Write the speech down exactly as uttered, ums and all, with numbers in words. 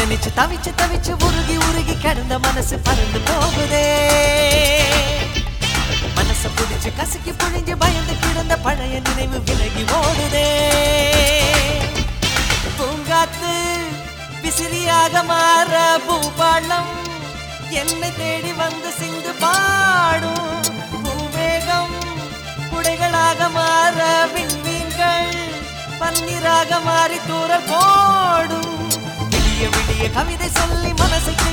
நினைச்சு தவிச்சு தவிச்சு உருகி உருகி கிடந்த மனசு பறந்து போகுதே மனச புடிச்சு கசக்கி புழிஞ்சு பயந்து கிடந்த பழைய நினைவு விலகி ஓடுதே பூங்காத்து விசிறியாக மாற பூபாளம் என்னை தேடி வந்து சிந்து பாடும் பூவேகம் குடைகளாக மாற விண்மீன்கள் பன்னீராக மாறி தூர போடும் விடிய விடிய கவிதை சொல்லி மனசை